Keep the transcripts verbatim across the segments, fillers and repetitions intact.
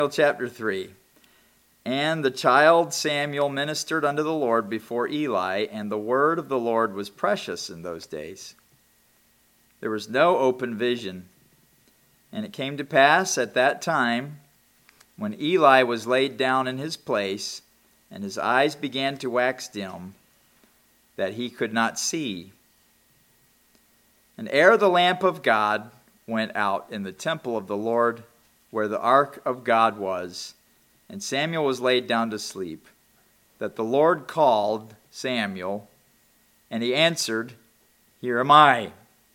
Chapter three. And the child Samuel ministered unto the Lord before Eli, and the word of the Lord was precious in those days. There was no open vision. And it came to pass at that time, when Eli was laid down in his place, and his eyes began to wax dim, that he could not see. And ere the lamp of God went out in the temple of the Lord, where the ark of God was, and Samuel was laid down to sleep, that the Lord called Samuel, and he answered, Here am I.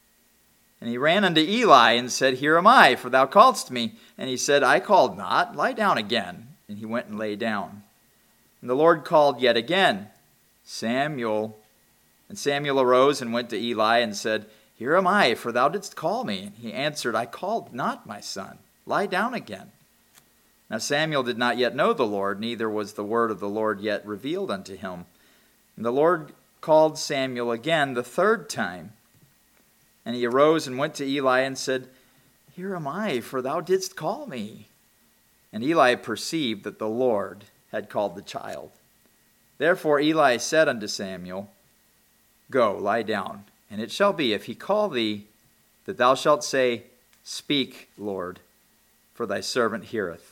And he ran unto Eli and said, Here am I, for thou calledst me. And he said, I called not, lie down again. And he went and lay down. And the Lord called yet again, Samuel. And Samuel arose and went to Eli and said, Here am I, for thou didst call me. And he answered, I called not, my son. Lie down again. Now Samuel did not yet know the Lord, neither was the word of the Lord yet revealed unto him. And the Lord called Samuel again the third time. And he arose and went to Eli and said, Here am I, for thou didst call me. And Eli perceived that the Lord had called the child. Therefore Eli said unto Samuel, Go, lie down, and it shall be, if he call thee, that thou shalt say, Speak, Lord, for thy servant heareth.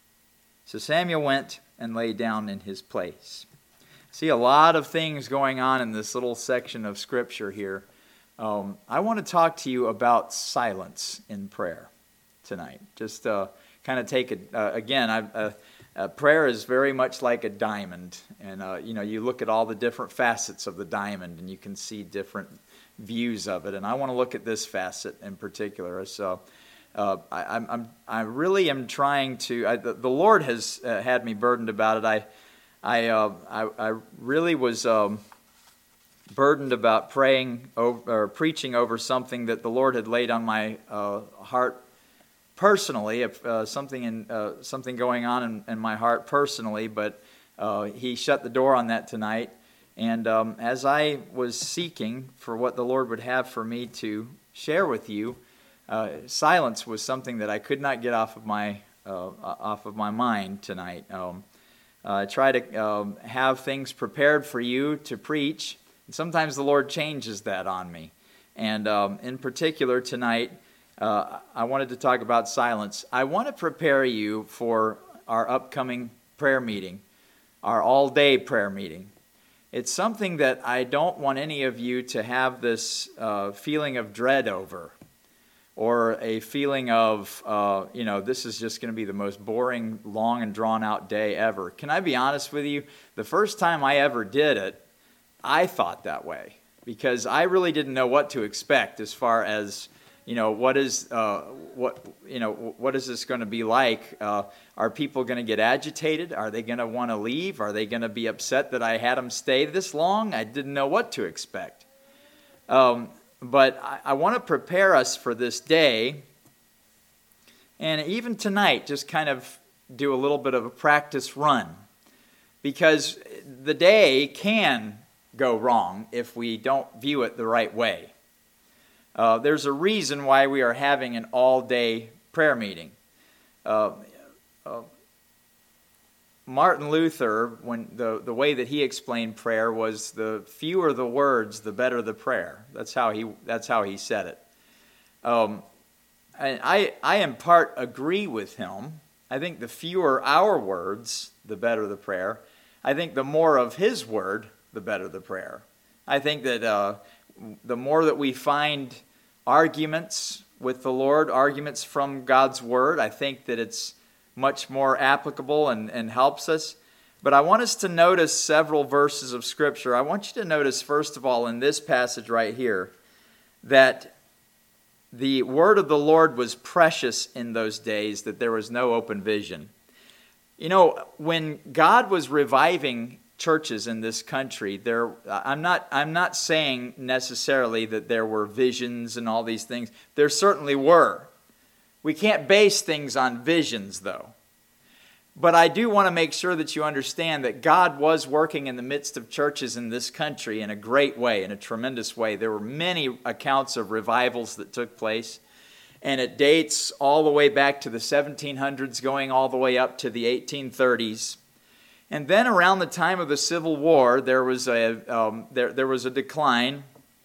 So Samuel went and lay down in his place. See a lot of things going on in this little section of Scripture here. Um, I want to talk to you about silence in prayer tonight. Just uh, kind of take it, uh, again, I, uh, uh, prayer is very much like a diamond. And, uh, you know, you look at all the different facets of the diamond and you can see different views of it. And I want to look at this facet in particular. So uh, I, I'm, I'm, I really am trying to, I, the, the Lord has uh, had me burdened about it. I, I, uh, I, I really was... Um, burdened about praying over, or preaching over something that the Lord had laid on my uh, heart personally, if, uh, something in uh, something going on in, in my heart personally, but uh, He shut the door on that tonight. And um, as I was seeking for what the Lord would have for me to share with you, uh, silence was something that I could not get off of my uh, off of my mind tonight. Um, I try to um, have things prepared for you to preach. And sometimes the Lord changes that on me. And um, in particular tonight, uh, I wanted to talk about silence. I want to prepare you for our upcoming prayer meeting, our all-day prayer meeting. It's something that I don't want any of you to have this uh, feeling of dread over, or a feeling of, uh, you know, this is just going to be the most boring, long, and drawn-out day ever. Can I be honest with you? The first time I ever did it, I thought that way, because I really didn't know what to expect as far as, you know, what is uh, what you know what is this going to be like? Uh, are people going to get agitated? Are they going to want to leave? Are they going to be upset that I had them stay this long? I didn't know what to expect. Um, but I, I want to prepare us for this day, and even tonight, just kind of do a little bit of a practice run, because the day can go wrong if we don't view it the right way. Uh, there's a reason why we are having an all-day prayer meeting. Uh, uh, Martin Luther, when the, the way that he explained prayer was, the fewer the words, the better the prayer. That's how he that's how he said it. Um, and I I in part agree with him. I think the fewer our words, the better the prayer. I think the more of His word, the better the prayer. I think that uh, the more that we find arguments with the Lord, arguments from God's Word, I think that it's much more applicable and, and helps us. But I want us to notice several verses of Scripture. I want you to notice, first of all, in this passage right here, that the Word of the Lord was precious in those days, that there was no open vision. You know, when God was reviving churches in this country, there I'm not I'm not saying necessarily that there were visions and all these things. There certainly were. We can't base things on visions, though. But I do want to make sure that you understand that God was working in the midst of churches in this country in a great way, in a tremendous way. There were many accounts of revivals that took place. And it dates all the way back to the seventeen hundreds, going all the way up to the eighteen thirties. And then around the time of the Civil War, there was a um, there there was a decline,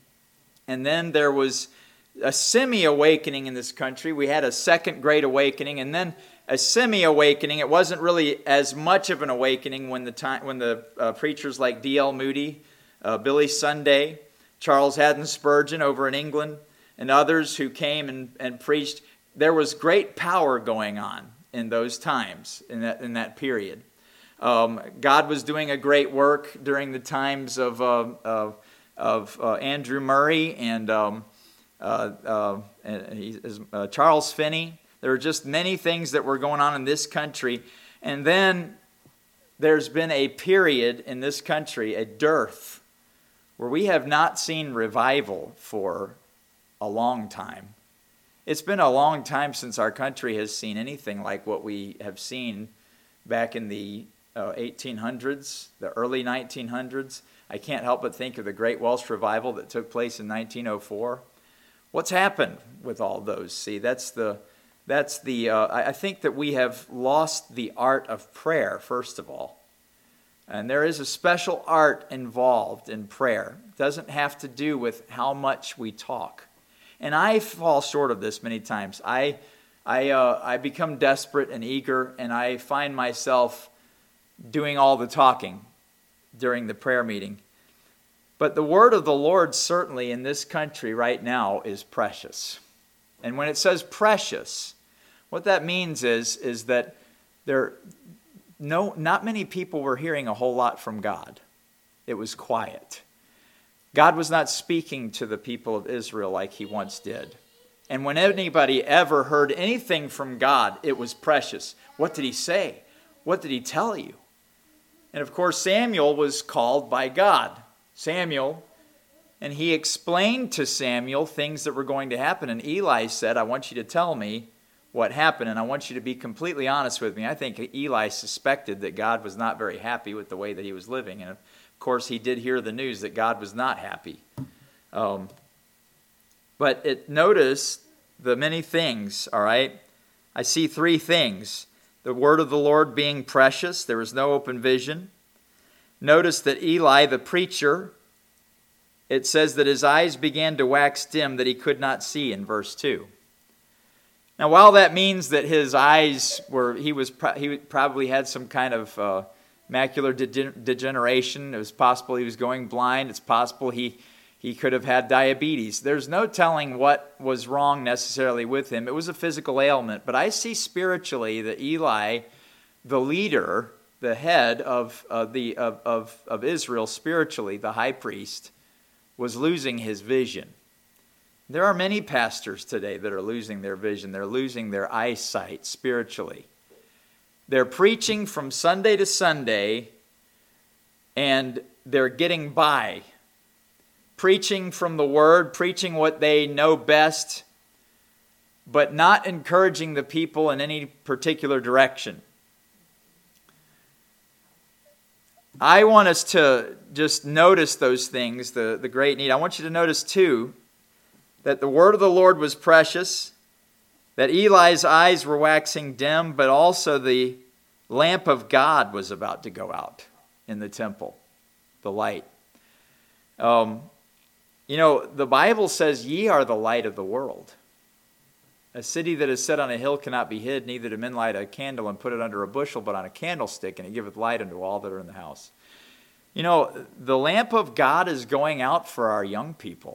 and then there was a semi-awakening in this country. We had a second Great Awakening, and then a semi-awakening. It wasn't really as much of an awakening when the time when the uh, preachers like D L Moody, uh, Billy Sunday, Charles Haddon Spurgeon over in England, and others who came and, and preached. There was great power going on in those times, in that in that period. Um, God was doing a great work during the times of uh, of, of uh, Andrew Murray and, um, uh, uh, and he, uh, Charles Finney. There were just many things that were going on in this country. And then there's been a period in this country, a dearth, where we have not seen revival for a long time. It's been a long time since our country has seen anything like what we have seen back in the uh, eighteen hundreds, the early nineteen hundreds. I can't help but think of the Great Welsh Revival that took place in nineteen oh four. What's happened with all those? See, that's the, that's the. Uh, I think that we have lost the art of prayer, first of all. And there is a special art involved in prayer. It doesn't have to do with how much we talk. And I fall short of this many times. I, I, uh, I become desperate and eager, and I find myself doing all the talking during the prayer meeting. But the word of the Lord certainly in this country right now is precious. And when it says precious, what that means is, is that there, no, not many people were hearing a whole lot from God. It was quiet. God was not speaking to the people of Israel like he once did. And when anybody ever heard anything from God, it was precious. What did he say? What did he tell you? And of course, Samuel was called by God. Samuel, and he explained to Samuel things that were going to happen. And Eli said, I want you to tell me what happened, and I want you to be completely honest with me. I think Eli suspected that God was not very happy with the way that he was living. And of course, he did hear the news that God was not happy. Um, but it notice the many things, all right? I see three things. The word of the Lord being precious. There was no open vision. Notice that Eli, the preacher, it says that his eyes began to wax dim, that he could not see in verse two. Now, while that means that his eyes were, he was he probably had some kind of uh, macular degeneration. It was possible he was going blind. It's possible he he could have had diabetes. There's no telling what was wrong necessarily with him. It was a physical ailment. But I see spiritually that Eli, the leader, the head of uh, the of, of of Israel spiritually, the high priest, was losing his vision. There are many pastors today that are losing their vision. They're losing their eyesight spiritually. They're preaching from Sunday to Sunday, and they're getting by. Preaching from the Word, preaching what they know best, but not encouraging the people in any particular direction. I want us to just notice those things, the, the great need. I want you to notice, too, that the word of the Lord was precious, that Eli's eyes were waxing dim, but also the lamp of God was about to go out in the temple, the light. Um, you know, the Bible says, ye are the light of the world. A city that is set on a hill cannot be hid, neither do men light a candle and put it under a bushel, but on a candlestick, and it giveth light unto all that are in the house. You know, the lamp of God is going out for our young people.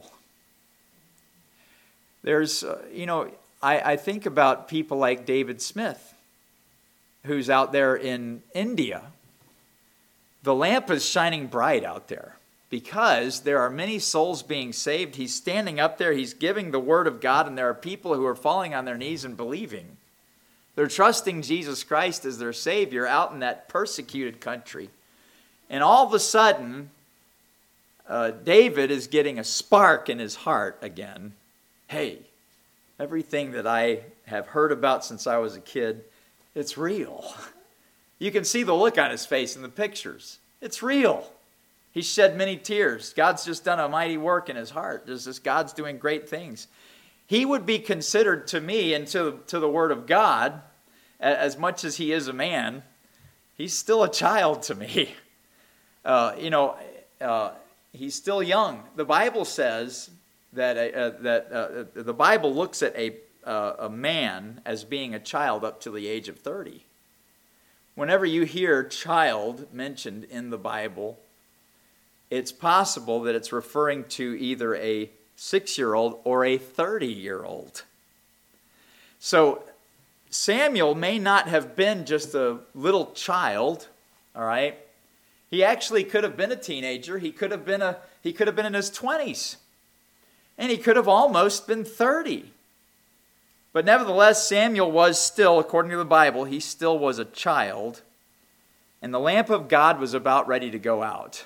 There's, uh, you know, I, I think about people like David Smith, who's out there in India. The lamp is shining bright out there because there are many souls being saved. He's standing up there, he's giving the word of God, and there are people who are falling on their knees and believing. They're trusting Jesus Christ as their Savior out in that persecuted country. And all of a sudden, uh, David is getting a spark in his heart again. Hey, everything that I have heard about since I was a kid, it's real. You can see the look on his face in the pictures. It's real. He shed many tears. God's just done a mighty work in his heart. There's this, God's doing great things. he would be considered to me and to, to the Word of God, as much as he is a man, he's still a child to me. Uh, you know, uh, he's still young. The Bible says that uh, that uh, the Bible looks at a uh, a man as being a child up to the age of thirty. Whenever you hear child mentioned in the Bible, it's possible that it's referring to either a six-year-old or a thirty-year-old. So Samuel may not have been just a little child, all right? He actually could have been a teenager. He could have been a he could have been in his twenties. And he could have almost been thirty. But nevertheless, Samuel was still, according to the Bible, he still was a child. And the lamp of God was about ready to go out.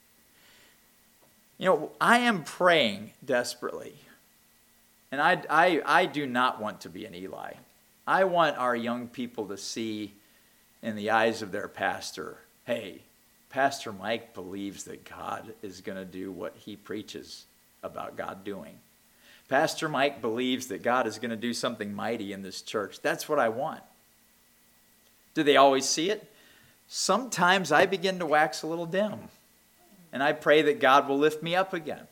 You know, I am praying desperately. And I, I, I do not want to be an Eli. I want our young people to see in the eyes of their pastor, hey, Pastor Mike believes that God is going to do what he preaches about God doing. Pastor Mike believes that God is going to do something mighty in this church. That's what I want. Do they always see it? Sometimes I begin to wax a little dim. And I pray that God will lift me up again.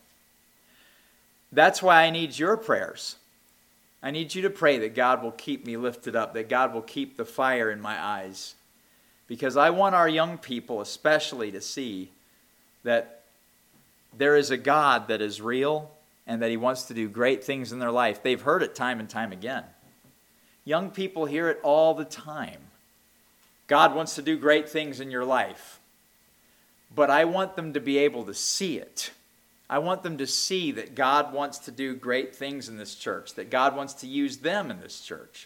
That's why I need your prayers. I need you to pray that God will keep me lifted up, that God will keep the fire in my eyes. Because I want our young people especially to see that there is a God that is real and that he wants to do great things in their life. They've heard it time and time again. Young people hear it all the time. God wants to do great things in your life. But I want them to be able to see it. I want them to see that God wants to do great things in this church, that God wants to use them in this church.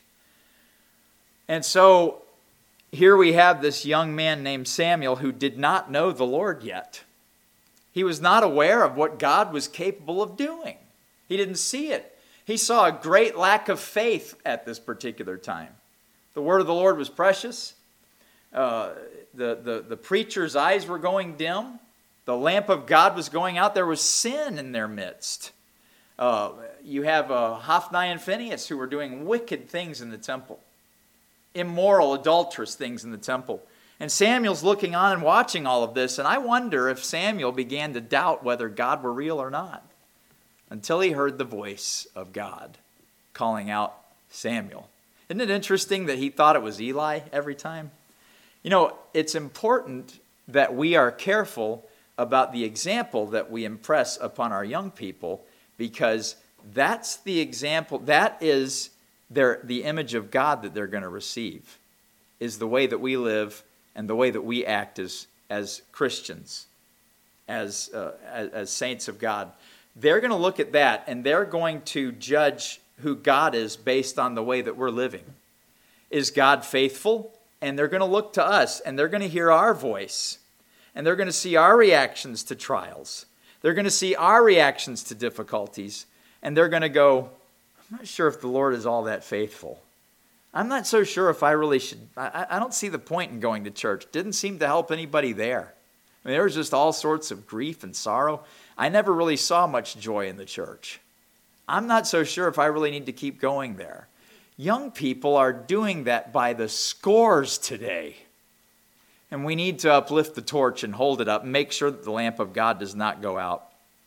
And so here we have this young man named Samuel who did not know the Lord yet. He was not aware of what God was capable of doing. He didn't see it. He saw a great lack of faith at this particular time. The word of the Lord was precious. Uh, the, the, the preacher's eyes were going dim. The lamp of God was going out. There was sin in their midst. Uh, you have uh, Hophni and Phinehas who were doing wicked things in the temple. Immoral, adulterous things in the temple. And Samuel's looking on and watching all of this, and I wonder if Samuel began to doubt whether God were real or not until he heard the voice of God calling out Samuel. Isn't it interesting that he thought it was Eli every time? You know, it's important that we are careful about the example that we impress upon our young people, because that's the example, that is their, the image of God that they're going to receive, is the way that we live and the way that we act as, as Christians, as, uh, as, as saints of God. They're going to look at that and they're going to judge who God is based on the way that we're living. Is God faithful? And they're going to look to us and they're going to hear our voice. And they're going to see our reactions to trials. They're going to see our reactions to difficulties. And they're going to go, I'm not sure if the Lord is all that faithful. I'm not so sure if I really should. I, I don't see the point in going to church. Didn't seem to help anybody there. I mean, there was just all sorts of grief and sorrow. I never really saw much joy in the church. I'm not so sure if I really need to keep going there. Young people are doing that by the scores today. And we need to uplift the torch and hold it up and make sure that the lamp of God does not go out.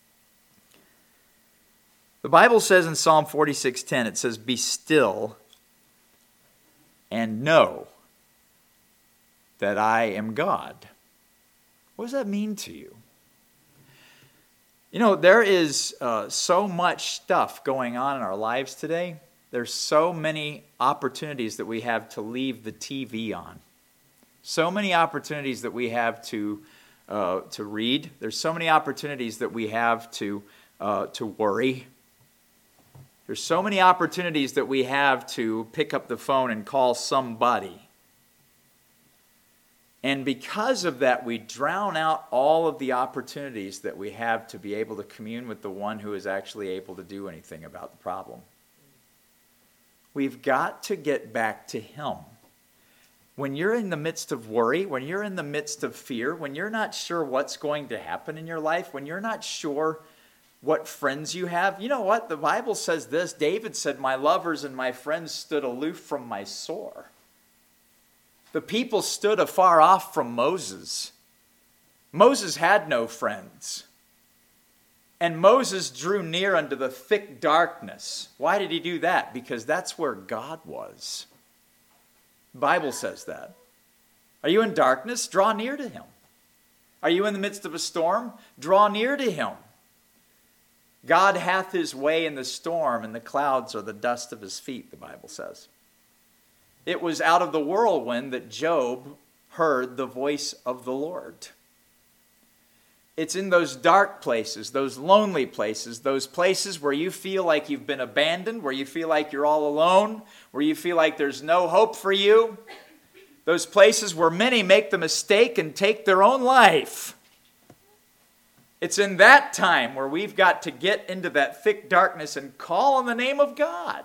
The Bible says in Psalm forty-six ten, it says, "Be still and know that I am God." What does that mean to you? You know, there is uh, so much stuff going on in our lives today. There's so many opportunities that we have to leave the T V on. So many opportunities that we have to uh, to read. There's so many opportunities that we have to uh, to worry. There's so many opportunities that we have to pick up the phone and call somebody. And because of that, we drown out all of the opportunities that we have to be able to commune with the one who is actually able to do anything about the problem. We've got to get back to him. When you're in the midst of worry, when you're in the midst of fear, when you're not sure what's going to happen in your life, when you're not sure what friends you have. You know what? The Bible says this. David said, my lovers and my friends stood aloof from my sore. The people stood afar off from Moses. Moses had no friends. And Moses drew near unto the thick darkness. Why did he do that? Because that's where God was. The Bible says that. Are you in darkness? Draw near to him. Are you in the midst of a storm? Draw near to him. God hath his way in the storm, and the clouds are the dust of his feet, the Bible says. It was out of the whirlwind that Job heard the voice of the Lord. It's in those dark places, those lonely places, those places where you feel like you've been abandoned, where you feel like you're all alone, where you feel like there's no hope for you. Those places where many make the mistake and take their own life. It's in that time where we've got to get into that thick darkness and call on the name of God.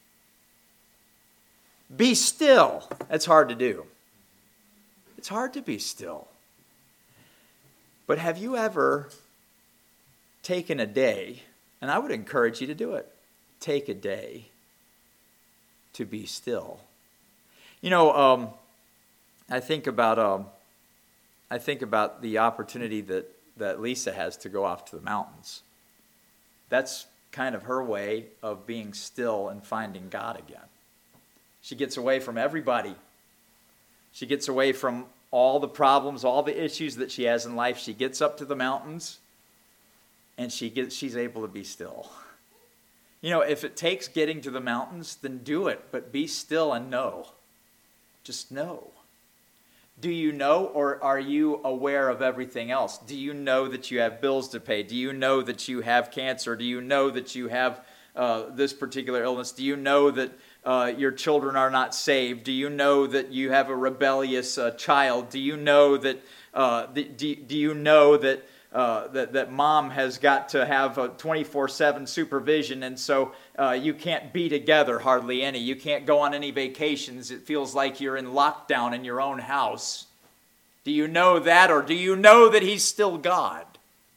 Be still. That's hard to do. It's hard to be still. But have you ever taken a day, and I would encourage you to do it, take a day to be still. You know, um, I think about um, I think about the opportunity that, that Lisa has to go off to the mountains. That's kind of her way of being still and finding God again. She gets away from everybody. She gets away from all the problems, all the issues that she has in life. She gets up to the mountains and she gets she's able to be still. You know, if it takes getting to the mountains, then do it, but be still and know. Just know. Do you know, or are you aware of everything else? Do you know that you have bills to pay? Do you know that you have cancer? Do you know that you have uh, this particular illness? Do you know that uh, your children are not saved? Do you know that you have a rebellious uh, child? Do you know that uh, the, do, do you know that uh, that that mom has got to have a twenty-four seven supervision, and so uh, you can't be together hardly any. You can't go on any vacations. It feels like you're in lockdown in your own house. Do you know that, or do you know that he's still God?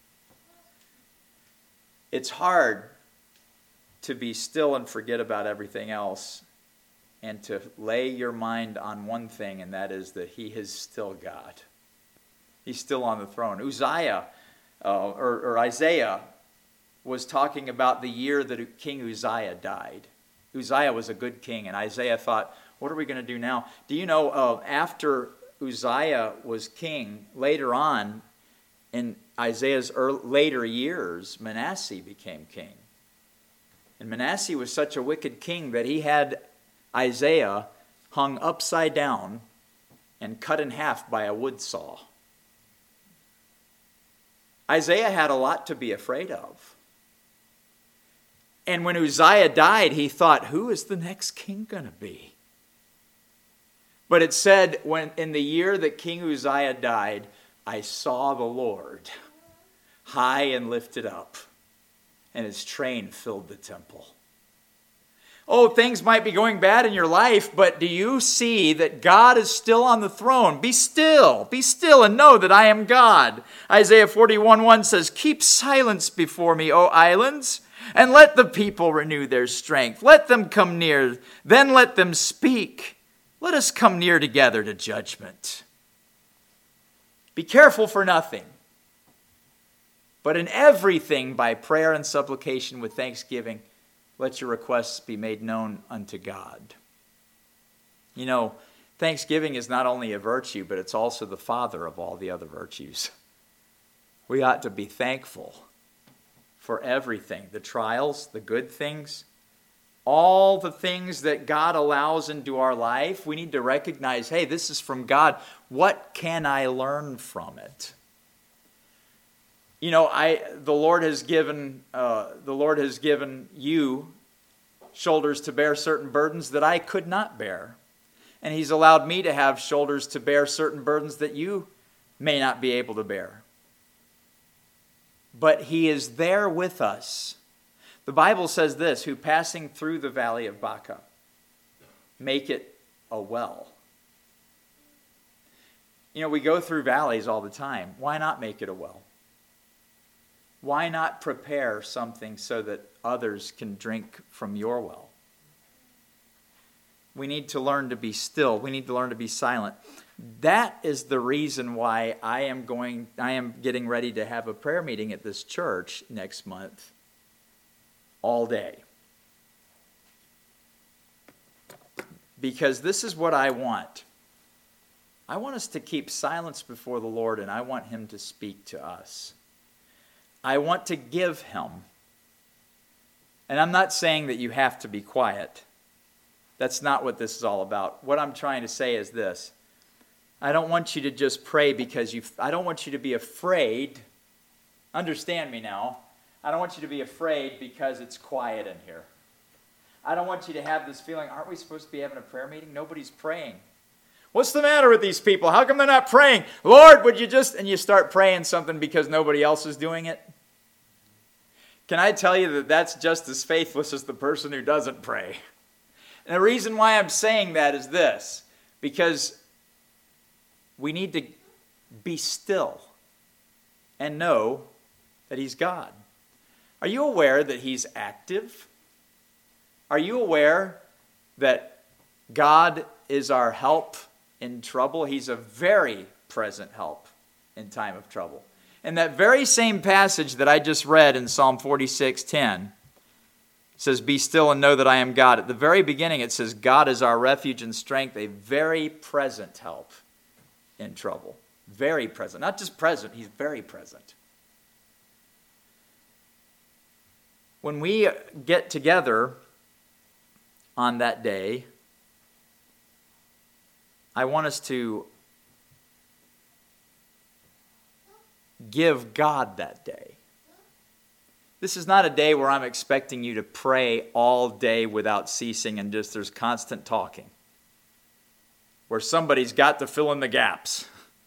It's hard to be still and forget about everything else, and to lay your mind on one thing, and that is that he is still God. He's still on the throne. Uzziah, uh, or, or Isaiah, was talking about the year that King Uzziah died. Uzziah was a good king, and Isaiah thought, what are we going to do now? Do you know, uh, after Uzziah was king, later on, in Isaiah's early, later years, Manasseh became king. And Manasseh was such a wicked king that he had Isaiah hung upside down and cut in half by a wood saw. Isaiah had a lot to be afraid of. And when Uzziah died, he thought, who is the next king going to be? But it said, when in the year that King Uzziah died, I saw the Lord high and lifted up, and his train filled the temple. Oh, things might be going bad in your life, but do you see that God is still on the throne? Be still, be still and know that I am God. Isaiah forty-one one says, keep silence before me, O islands, and let the people renew their strength. Let them come near, then let them speak. Let us come near together to judgment. Be careful for nothing, but in everything by prayer and supplication with thanksgiving, let your requests be made known unto God. You know, thanksgiving is not only a virtue, but it's also the father of all the other virtues. We ought to be thankful for everything, the trials, the good things, all the things that God allows into our life. We need to recognize, hey, this is from God. What can I learn from it? You know, I the Lord has given uh, the Lord has given you shoulders to bear certain burdens that I could not bear, and He's allowed me to have shoulders to bear certain burdens that you may not be able to bear. But He is there with us. The Bible says this: "Who passing through the valley of Baca, make it a well." You know, we go through valleys all the time. Why not make it a well? Why not prepare something so that others can drink from your well? We need to learn to be still. We need to learn to be silent. That is the reason why I am going, I am getting ready to have a prayer meeting at this church next month all day. Because this is what I want. I want us to keep silence before the Lord, and I want Him to speak to us. I want to give Him. And I'm not saying that you have to be quiet. That's not what this is all about. What I'm trying to say is this. I don't want you to just pray because you, I don't want you to be afraid. Understand me now. I don't want you to be afraid because it's quiet in here. I don't want you to have this feeling, aren't we supposed to be having a prayer meeting? Nobody's praying. What's the matter with these people? How come they're not praying? Lord, would you just, and you start praying something because nobody else is doing it? Can I tell you that that's just as faithless as the person who doesn't pray? And the reason why I'm saying that is this, because we need to be still and know that He's God. Are you aware that He's active? Are you aware that God is our help in trouble? He's a very present help in time of trouble. And that very same passage that I just read in Psalm forty-six ten says, "Be still and know that I am God." At the very beginning it says, God is our refuge and strength, a very present help in trouble. Very present. Not just present, He's very present. When we get together on that day, I want us to give God that day. This is not a day where I'm expecting you to pray all day without ceasing and just there's constant talking, where somebody's got to fill in the gaps.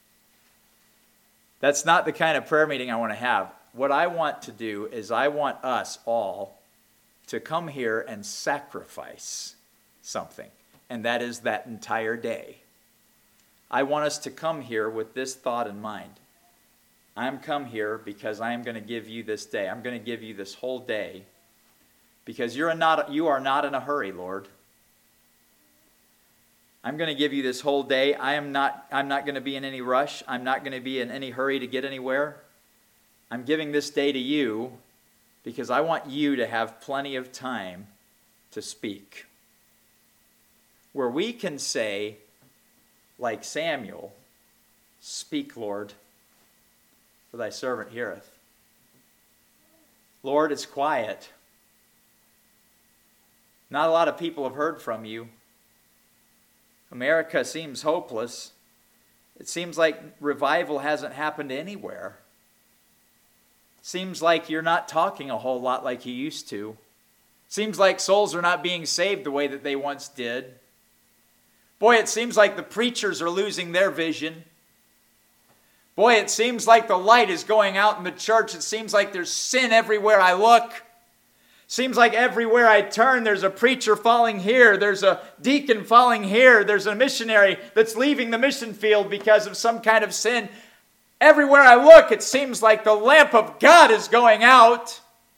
That's not the kind of prayer meeting I want to have. What I want to do is I want us all to come here and sacrifice something, and that is that entire day. I want us to come here with this thought in mind. I'm come here because I am going to give you this day. I'm going to give you this whole day because you're not, you are not in a hurry, Lord. I'm going to give you this whole day. I am not, I'm not going to be in any rush. I'm not going to be in any hurry to get anywhere. I'm giving this day to you because I want you to have plenty of time to speak. Where we can say, like Samuel, "Speak, Lord, for thy servant heareth." Lord, it's quiet. Not a lot of people have heard from you. America seems hopeless. It seems like revival hasn't happened anywhere. Seems like you're not talking a whole lot like you used to. Seems like souls are not being saved the way that they once did. Boy, it seems like the preachers are losing their vision. Boy, it seems like the light is going out in the church. It seems like there's sin everywhere I look. Seems like everywhere I turn, there's a preacher falling here. There's a deacon falling here. There's a missionary that's leaving the mission field because of some kind of sin. Everywhere I look, it seems like the lamp of God is going out.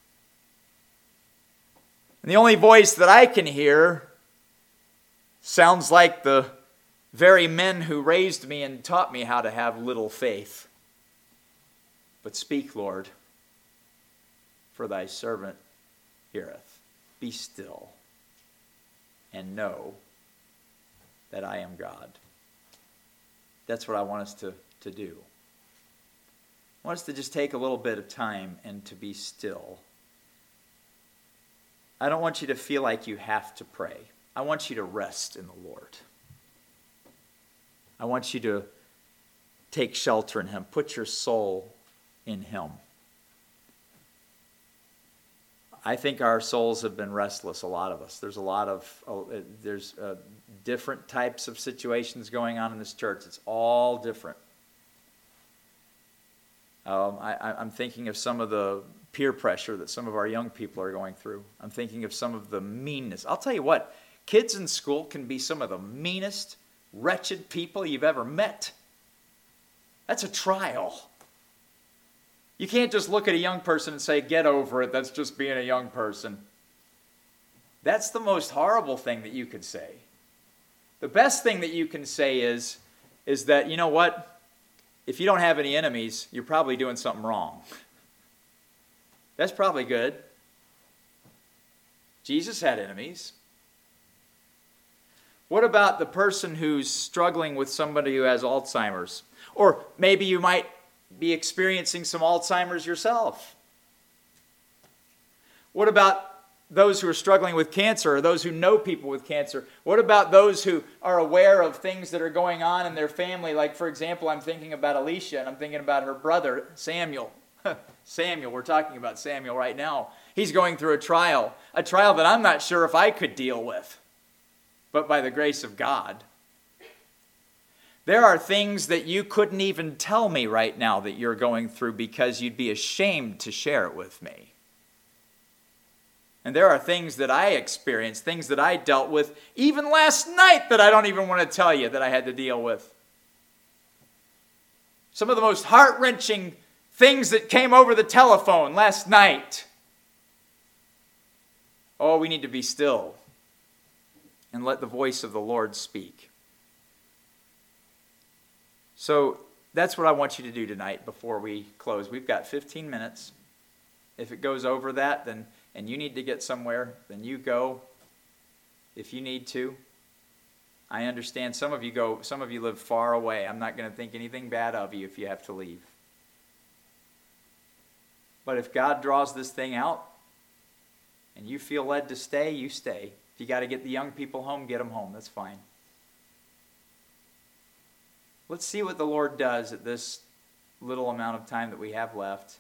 And the only voice that I can hear sounds like the very men who raised me and taught me how to have little faith. But speak, Lord, for thy servant heareth. Be still and know that I am God. That's what I want us to, to do. I want us to just take a little bit of time and to be still. I don't want you to feel like you have to pray. I want you to rest in the Lord. I want you to take shelter in Him. Put your soul in Him. I think our souls have been restless, a lot of us. There's a lot of, uh, there's uh, different types of situations going on in this church. It's all different. Um, I, I'm thinking of some of the peer pressure that some of our young people are going through. I'm thinking of some of the meanness. I'll tell you what, kids in school can be some of the meanest, wretched people you've ever met. That's a trial. You can't just look at a young person and say, get over it, that's just being a young person. That's the most horrible thing that you could say. The best thing that you can say is, is that, you know what? If you don't have any enemies, you're probably doing something wrong. That's probably good. Jesus had enemies. What about the person who's struggling with somebody who has Alzheimer's? Or maybe you might be experiencing some Alzheimer's yourself. What about those who are struggling with cancer, or those who know people with cancer? What about those who are aware of things that are going on in their family? Like, for example, I'm thinking about Alicia, and I'm thinking about her brother, Samuel. Samuel, we're talking about Samuel right now. He's going through a trial, a trial that I'm not sure if I could deal with, but by the grace of God. There are things that you couldn't even tell me right now that you're going through because you'd be ashamed to share it with me. And there are things that I experienced, things that I dealt with, even last night, that I don't even want to tell you that I had to deal with. Some of the most heart-wrenching things that came over the telephone last night. Oh, we need to be still and let the voice of the Lord speak. So that's what I want you to do tonight before we close. We've got fifteen minutes. If it goes over that, then and you need to get somewhere, then you go if you need to. I understand some of you go, some of you live far away. I'm not going to think anything bad of you if you have to leave. But if God draws this thing out and you feel led to stay, you stay. If you got to get the young people home, get them home. That's fine. Let's see what the Lord does at this little amount of time that we have left.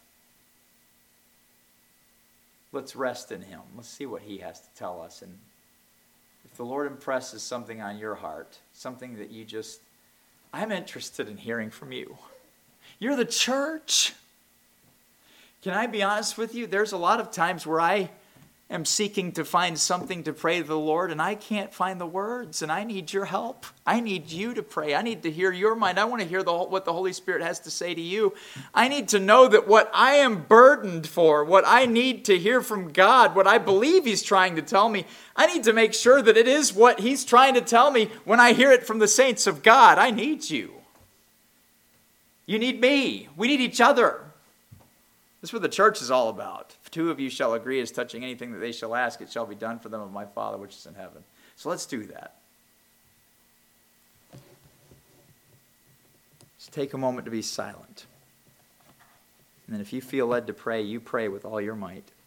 Let's rest in Him. Let's see what He has to tell us. And if the Lord impresses something on your heart, something that you just, I'm interested in hearing from you. You're the church. Can I be honest with you? There's a lot of times where I am seeking to find something to pray to the Lord, and I can't find the words, and I need your help. I need you to pray. I need to hear your mind. I want to hear the, what the Holy Spirit has to say to you. I need to know that what I am burdened for, what I need to hear from God, what I believe He's trying to tell me, I need to make sure that it is what He's trying to tell me when I hear it from the saints of God. I need you. You need me. We need each other. This is what the church is all about. If two of you shall agree as touching anything that they shall ask, it shall be done for them of my Father which is in heaven. So let's do that. Just take a moment to be silent. And then if you feel led to pray, you pray with all your might.